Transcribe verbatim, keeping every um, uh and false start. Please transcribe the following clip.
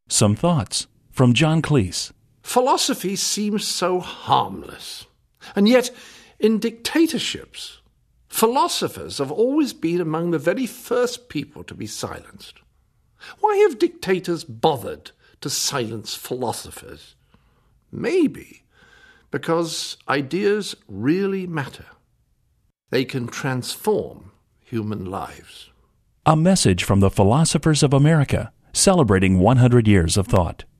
Some thoughts from John Cleese. Philosophy seems so harmless. And yet, in dictatorships, philosophers have always been among the very first people to be silenced. Why have dictators bothered to silence philosophers? Maybe because ideas really matter. They can transform human lives. A message from the Philosophers of America, celebrating one hundred years of thought.